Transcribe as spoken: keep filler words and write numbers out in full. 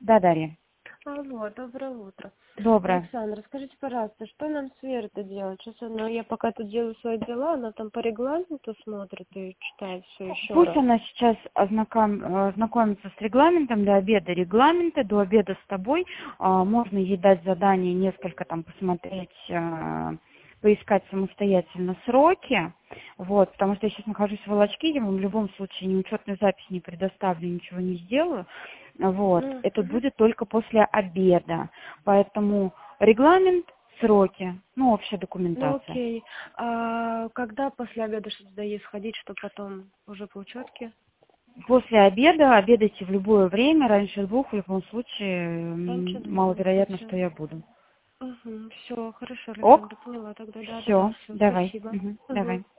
Да, Дарья. Алло, доброе утро. Доброе. Александра, скажите, пожалуйста, что нам с Верой-то делать? Сейчас она, я пока тут делаю свои дела, она там по регламенту смотрит и читает все еще Пусть раз. она сейчас ознаком- ознакомится с регламентом, до обеда регламента, до обеда с тобой. А, Можно ей дать задание несколько там посмотреть, а, поискать самостоятельно сроки. Вот, потому что я сейчас нахожусь в Волочке, я вам в любом случае ни учетную запись не предоставлю, ничего не сделаю. Вот, Ну, это мгм. будет только после обеда. Поэтому регламент, сроки, ну, общая Ну документация. окей. А когда после обеда что-то ей сходить, чтобы потом уже по учетке? После обеда, обедайте в любое время, раньше двух, в любом случае, Раньше м, двух. маловероятно, Все. что я буду. Угу. Все, хорошо, Ок? Александра, поняла тогда. Да, да, да, Все, все, давай. спасибо. Мгм, Угу. давай.